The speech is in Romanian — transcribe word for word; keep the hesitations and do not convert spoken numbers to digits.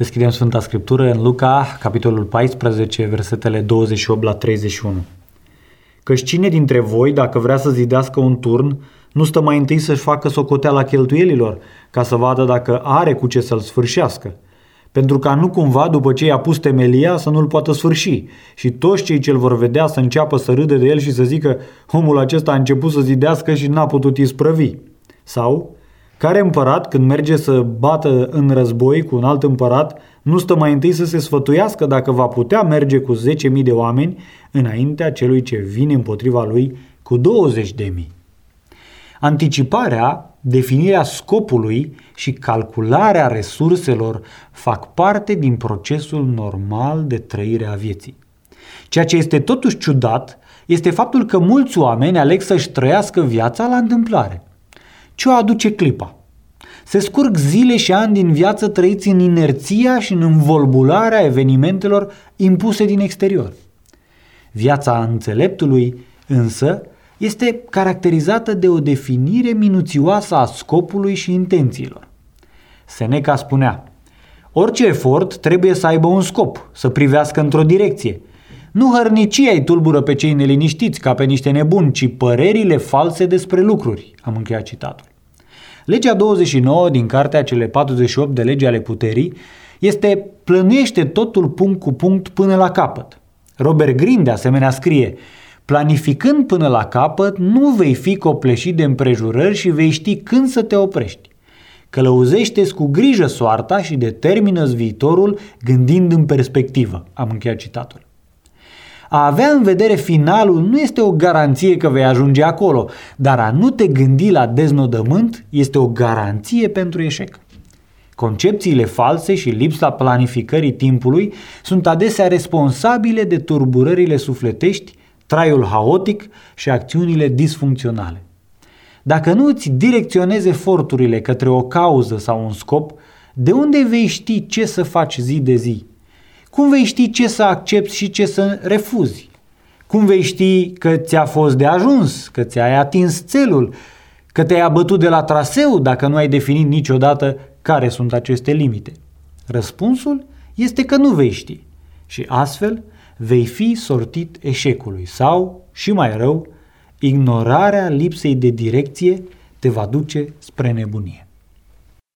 Deschidem Sfânta Scriptură în Luca, capitolul paisprezece, versetele douăzeci și opt la treizeci și unu. Căci cine dintre voi, dacă vrea să zidească un turn, nu stă mai întâi să-și facă socoteala cheltuielilor, ca să vadă dacă are cu ce să-l sfârșească? Pentru ca nu cumva, după ce i-a pus temelia, să nu-l poată sfârși și toți cei ce-l vor vedea să înceapă să râde de el și să zică: omul acesta a început să zidească și n-a putut isprăvi. Sau, care împărat, când merge să bată în război cu un alt împărat, nu stă mai întâi să se sfătuiască dacă va putea merge cu zece mii de oameni înaintea celui ce vine împotriva lui cu douăzeci de mii? Anticiparea, definirea scopului și calcularea resurselor fac parte din procesul normal de trăire a vieții. Ceea ce este totuși ciudat este faptul că mulți oameni aleg să-și trăiască viața la întâmplare. Ce o aduce clipa? Se scurg zile și ani din viață trăiți în inerția și în învolburarea evenimentelor impuse din exterior. Viața înțeleptului, însă, este caracterizată de o definire minuțioasă a scopului și intențiilor. Seneca spunea: orice efort trebuie să aibă un scop, să privească într-o direcție. Nu hărnicia îi tulbură pe cei neliniștiți ca pe niște nebuni, ci părerile false despre lucruri. Am încheiat citatul. Legea douăzeci și nouă din cartea Cele patruzeci și opt de legi ale puterii este: plănuiește totul punct cu punct până la capăt. Robert Greene de asemenea scrie: planificând până la capăt, nu vei fi copleșit de împrejurări și vei ști când să te oprești. Călăuzește-ți cu grijă soarta și determină-ți viitorul gândind în perspectivă. Am încheiat citatul. A avea în vedere finalul nu este o garanție că vei ajunge acolo, dar a nu te gândi la deznodământ este o garanție pentru eșec. Concepțiile false și lipsa planificării timpului sunt adesea responsabile de tulburările sufletești, traiul haotic și acțiunile disfuncționale. Dacă nu îți direcționezi eforturile către o cauză sau un scop, de unde vei ști ce să faci zi de zi? Cum vei ști ce să accepți și ce să refuzi? Cum vei ști că ți-a fost de ajuns, că ți-ai atins țelul, că te-ai abătut de la traseu dacă nu ai definit niciodată care sunt aceste limite? Răspunsul este că nu vei ști și astfel vei fi sortit eșecului sau, și mai rău, ignorarea lipsei de direcție te va duce spre nebunie.